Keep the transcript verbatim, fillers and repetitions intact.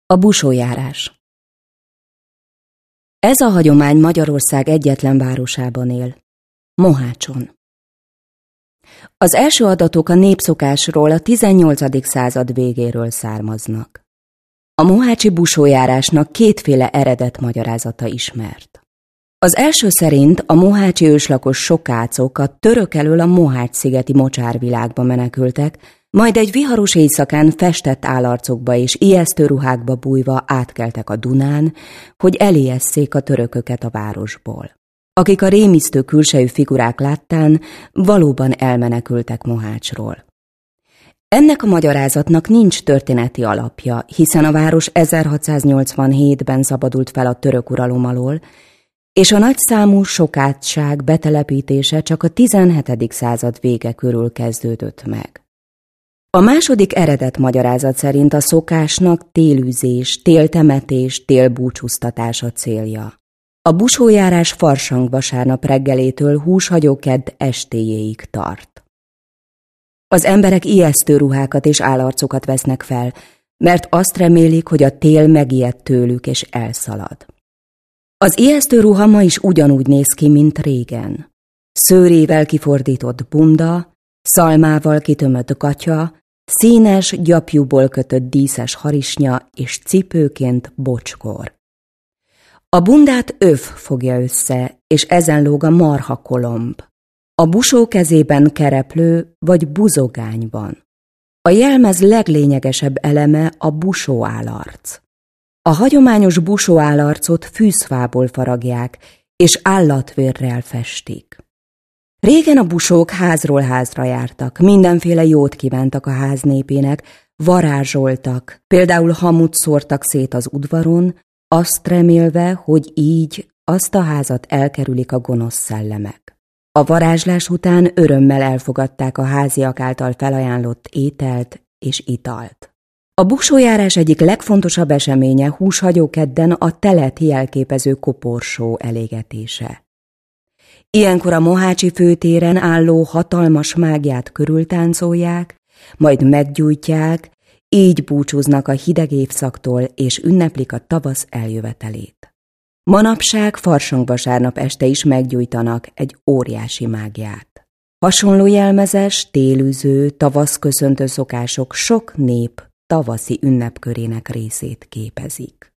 A busójárás. Ez a hagyomány Magyarország egyetlen városában él, Mohácson. Az első adatok a népszokásról a tizennyolcadik század végéről származnak. A mohácsi busójárásnak kétféle eredet magyarázata ismert. Az első szerint a mohácsi őslakos sokácok a török elől a Mohács-szigeti mocsárvilágba menekültek, majd egy viharos éjszakán festett állarcokba és ijesztő ruhákba bújva átkeltek a Dunán, hogy elijesszék a törököket a városból. Akik a rémisztő külsejű figurák láttán valóban elmenekültek Mohácsról. Ennek a magyarázatnak nincs történeti alapja, hiszen a város ezerhatszáznyolcvanhétben szabadult fel a török uralom alól, és a nagyszámú sokátság betelepítése csak a tizenhetedik század vége körül kezdődött meg. A második eredet magyarázat szerint a szokásnak télűzés, téltemetés, télbúcsúztatás a célja. A busójárás farsangvasárnap reggelétől húshagyókedd estéjéig tart. Az emberek ijesztő ruhákat és állarcokat vesznek fel, mert azt remélik, hogy a tél megijed tőlük és elszalad. Az ijesztő ruha ma is ugyanúgy néz ki, mint régen. Szőrével kifordított bunda, szalmával kitömött gatya, színes, gyapjúból kötött díszes harisnya és cipőként bocskor. A bundát öv fogja össze, és ezen lóg a marhakolomb. A busó kezében kereplő vagy buzogány van. A jelmez leglényegesebb eleme a busóállarc. A hagyományos busóállarcot fűszfából faragják, és állatvérrel festik. Régen a busók házról házra jártak, mindenféle jót kívántak a ház népének, varázsoltak, például hamut szórtak szét az udvaron, azt remélve, hogy így azt a házat elkerülik a gonosz szellemek. A varázslás után örömmel elfogadták a háziak által felajánlott ételt és italt. A busójárás egyik legfontosabb eseménye húshagyókedden a telet jelképező koporsó elégetése. Ilyenkor a mohácsi főtéren álló hatalmas mágiát körültáncolják, majd meggyújtják, így búcsúznak a hideg évszaktól és ünneplik a tavasz eljövetelét. Manapság farsangvasárnap este is meggyújtanak egy óriási mágiát. Hasonló jelmezes, télűző, tavaszköszöntő szokások sok nép tavaszi ünnepkörének részét képezik.